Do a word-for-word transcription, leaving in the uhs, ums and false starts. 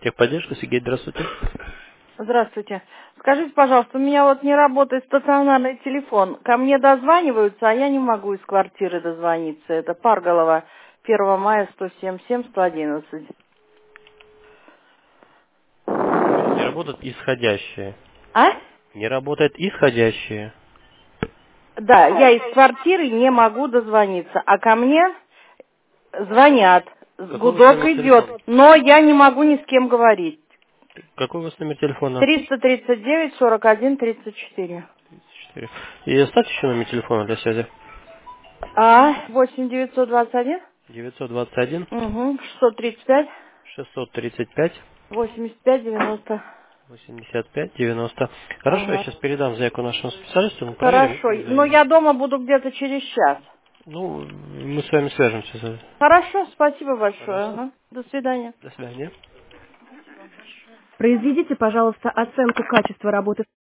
Техподдержка, Сергей, здравствуйте. Здравствуйте. Скажите, пожалуйста, у меня вот не работает стационарный телефон. Ко мне дозваниваются, а я не могу из квартиры дозвониться. Это Парголова, первого мая, сто семьдесят семь сто одиннадцать. Не работает исходящие. А? Не работает исходящие. Да, я из квартиры не могу дозвониться, а ко мне звонят. Какой у вас Гудок номер телефона? идет, но я не могу ни с кем говорить. Какой у вас номер телефона? триста тридцать девять сорок один тридцать четыре. Четыре. И оставьте еще номер телефона для связи. А, восемь девятьсот двадцать один? девятьсот двадцать один Угу, шестьсот тридцать пять шестьсот тридцать пять восемьдесят пять девяносто. восемьдесят пять девяносто. Хорошо, я Ага. сейчас передам заявку нашему специалисту, мы проверим. Хорошо. и Но заявим. я дома буду где-то через час. Ну, мы с вами свяжемся. Хорошо, спасибо большое. Пожалуйста. Ага. До свидания. До свидания. Произведите, пожалуйста, оценку качества работы